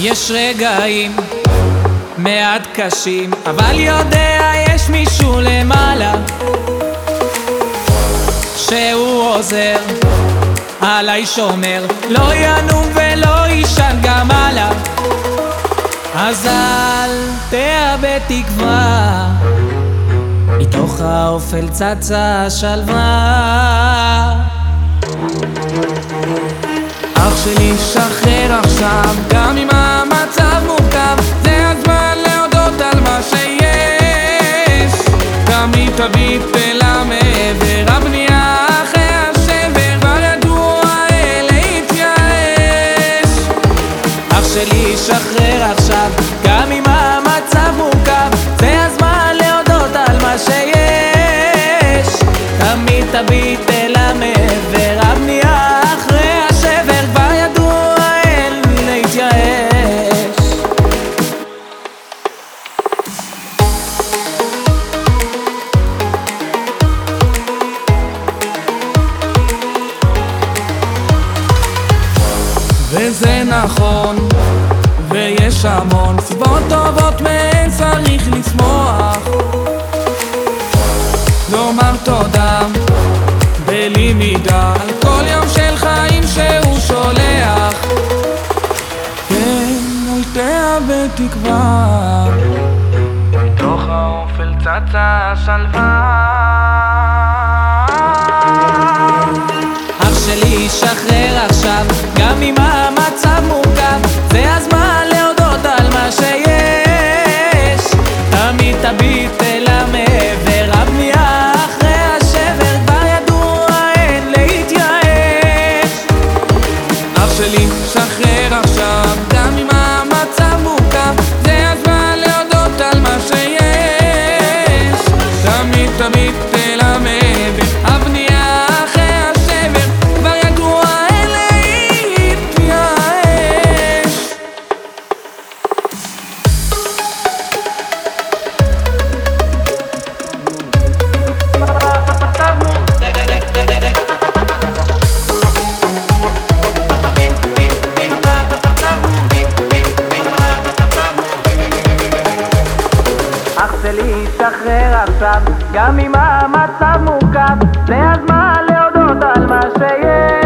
יש רגעים מעט קשים, אבל יודע יש מישהו למעלה שהוא עוזר, עליי שומר, לא ינום ולא יישן גם הלאה. אז אל תאבד תקווה, מתוך האופל צצה שלווה. אח שלי שחרר עכשיו, גם אם המצב מורכב, זה הזמן להודות על מה שיש. תמיד תביט אל המעבר, הבנייה אחרי השבר, כבר ידוע להתייאש. אח שלי שחרר עכשיו, גם אם המצב מורכב, זה הזמן להודות על מה שיש. תמיד תביט אל המעבר, הבנייה אחרי השבר, כבר ידוע להתייאש. וזה נכון, ויש המון סיבות טובות מהן צריך לשמוח, לומר תודה בלי מידה על כל יום של חיים שהוא שולח. כן, אל תאבד תקווה, מתוך האופל צצה שלווה. אח שלי שחרר עכשיו, גם אם המצב מורכב, זה הזמן להודות על מה שיש. תמיד תביט אל המעבר, הבנייה אחרי השבר, כבר ידוע אין להתייאש. אח שלי שחרר עכשיו, גם אם המצב מורכב, זה הזמן להודות על מה שיש. תמיד תביט אל המעבר, הבנייה אחרי השבר, כבר ידוע אין להתייאש. אח שלי שחרר עכשיו, גם אם המצב מורכב, זה הזמן להודות על מה שיש.